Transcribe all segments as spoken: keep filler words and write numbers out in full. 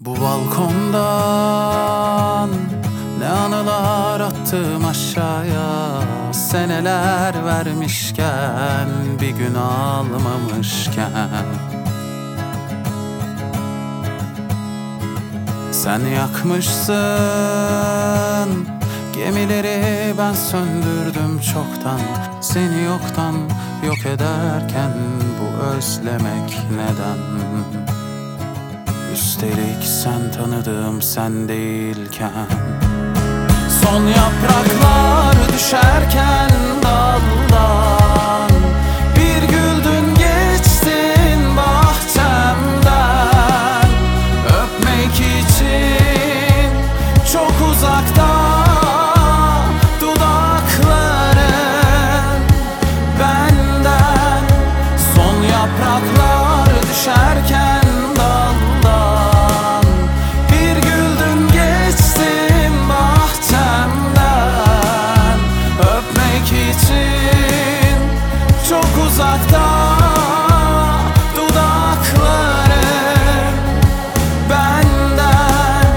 Bu balkondan ne anılar attım aşağıya, seneler vermişken bir gün almamışken. Sen yakmışsın gemileri, ben söndürdüm çoktan. Seni yoktan yok ederken bu özlemek neden? Üstelik sen tanıdığım sen değilken. Son yapraklar düşerken daldan bir güldün geçtin bahçemden. Öpmek için çok uzakta dudakların benden. Son yapraklar düşerken uzakta dudakların benden.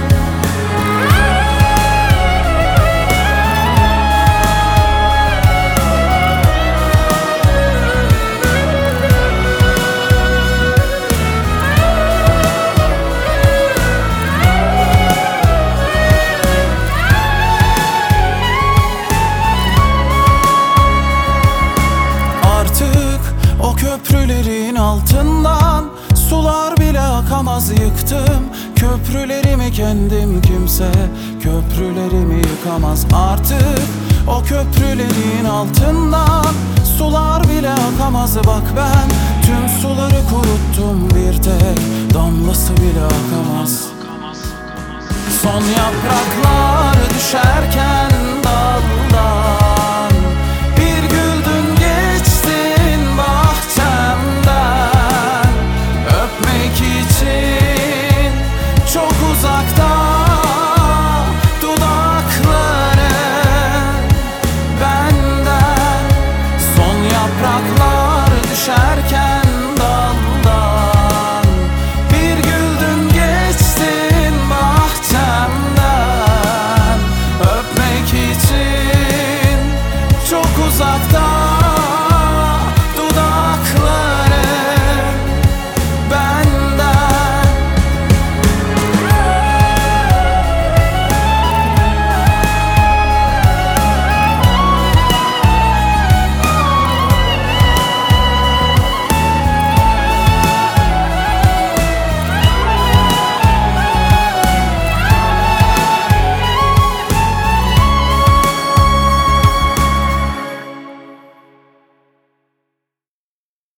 O köprülerin altından sular bile akamaz, yıktım köprülerimi kendim, kimse köprülerimi yıkamaz artık. O köprülerin altından sular bile akamaz. Bak ben tüm suları kuruttum, bir tek damlası bile akamaz. Son yapraklar düşerken